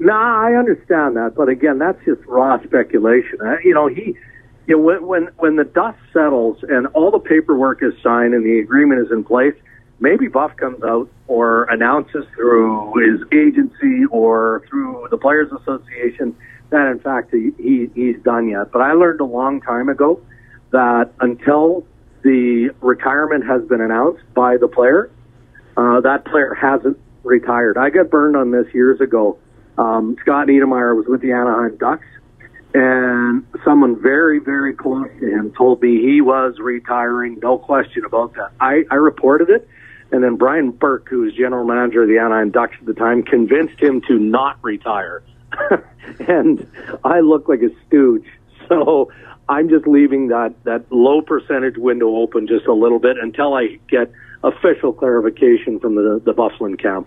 I understand that, but again, that's just raw speculation. When the dust settles and all the paperwork is signed and the agreement is in place, maybe Buff comes out or announces through his agency or through the Players Association that, in fact, he's done yet. But I learned a long time ago that until the retirement has been announced by the player, that player hasn't retired. I got burned on this years ago. Scott Niedermayer was with the Anaheim Ducks, and someone very, very close to him told me he was retiring, no question about that. I reported it, and then Brian Burke, who was general manager of the Anaheim Ducks at the time, convinced him to not retire. And I look like a stooge. So I'm just leaving that low percentage window open just a little bit until I get official clarification from the Bufflin camp.